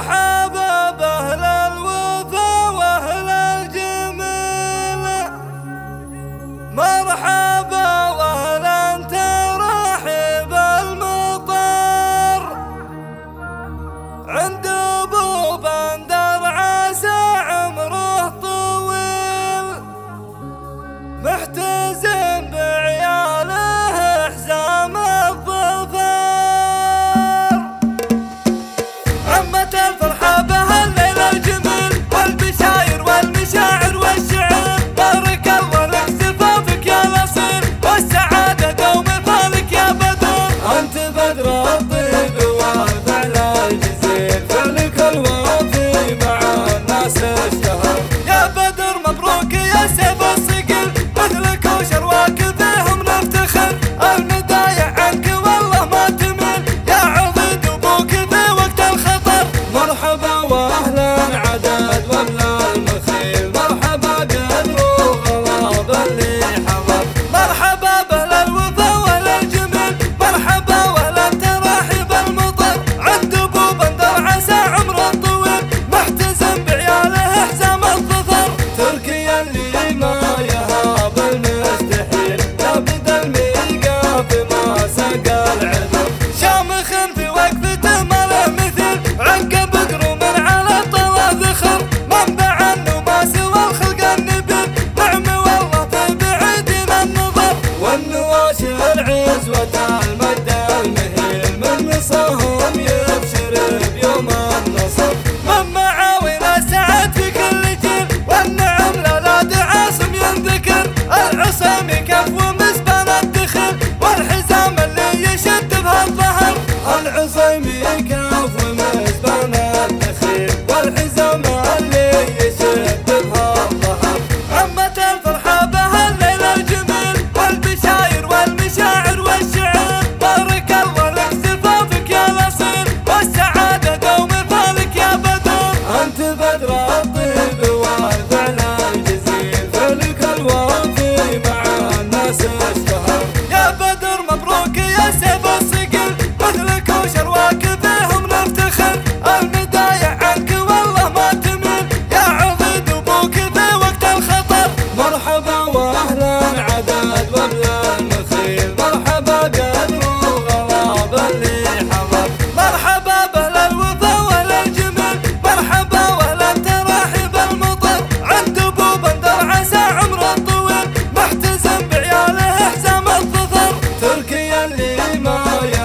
مرحبا بأهل الوفا وأهل الجميل، مرحبا وأهلا ترحب المطر عند أبو بندر عسى عمره طويل، محتزم بعياله حزام الظفر. عمت الفرحة بهالليل الجميل والبشاير والمشاعر والشعر، بارك الله لك زفافك يا الأصيل والسعادة دوم فالك يا بدر. أنت بدر الطيب والفعل الجزيل، فعلك الوافي مع الناس اشتهر. يا بدر مبروك يا سيف الصقل، مثلك وشرواك فيهم نفتخر. المدايع عنك والله ما تمل، يا عضيد أبوك في وقت الخطر. مرحبا وأهلا عدد وابن المخيل، مرحبا قدر وغراب اللي حضر. مرحبا بأهل الوفا وأهل الجميل، مرحبا وأهلا ترحب المطر عند أبو بندر عسى عمره طويل، محتزم بعياله حزام الظفر. تركيا اللي ما يهاب المستحيل، لابد الميقاف ما سقى العذر. شامخ في وقفته ما له مثيل، عنقه بقر من على طلا ذخر. منبع النماس والخلق النبيل، نعم والله في بعيدين النظر. والنواشي العزوة المد المهيل، من نصهم يبشر بيوم النصر. من معاون السعد في كل جيل، والنعم لولاد عاصم ينذكر. العصيمي كف ومسبن الدخل، والحزام اللي يشد بهالظهر. العصيمي كف ومسبن الدخل، والحزام اللي يشد بهالظهر. عمت الفرحة بهالليل الجميل والبشاير والمشاعر والشعر، بارك الله لك زفافك يا الأصيل والسعادة دوم فالك يا بدر. أنت بدر الطيب والفعل الجزيل، فعلك الوافي مع الناس اشتهر. يا بدر مبروك يا سيف الصقل، مثلك وشرواك فيهم نفتخر. المدايع عنك والله ما تمل، يا عضيد أبوك في وقت الخطر. مرحبا وأهلا عدد وابن المخيل، مرحبا قدر وغراب اللي حضر. مرحبا بأهل الوفا وأهل الجميل، مرحبا وأهلا ترحب المطر عند أبو بندر عسى عمره طويل، محتزم بعياله حزام الظفر. تركيا اللي ما